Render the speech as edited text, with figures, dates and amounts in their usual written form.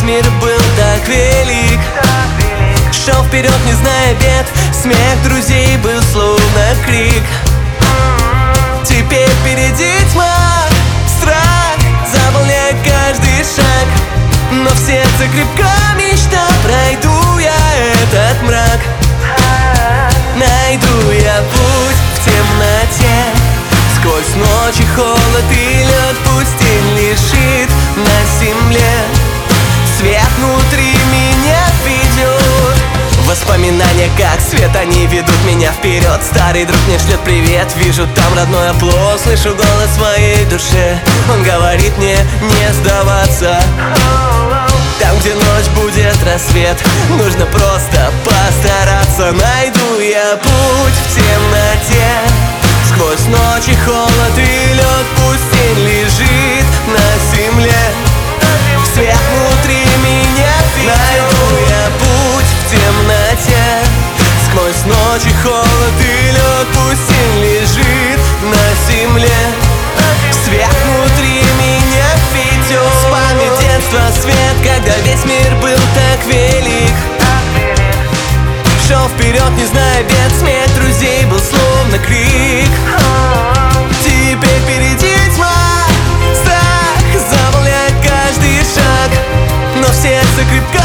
мир был так велик. Шел вперед, не зная бед, смех друзей был словно крик. Теперь впереди тьма, страх заполняет каждый шаг, но в сердце крепка мечта. Пройду я этот мрак, найду я путь в темноте. Сквозь ночь и холод и лед, пусть тень лежит на земле, свет внутри меня ведет. Воспоминания как свет, они ведут меня вперед. Старый друг мне шлет привет, вижу там родной оплот. Слышу голос в моей душе, он говорит мне не сдаваться. Там, где ночь будет рассвет, нужно просто постараться. Найду я путь в темноте, сквозь ночь и холод и лед, пусть тень лежит на земле, свет внутри меня ведет. Найду я путь в темноте, сквозь ночь и холод и лед, пусть тень лежит на земле, свет внутри меня ведет. Вспомни детство, свет, когда весь мир был так велик. Шел вперед, не зная бед, смех друзей был словно крик. Теперь впереди тьма, страх заполняет каждый шаг, но в сердце крепко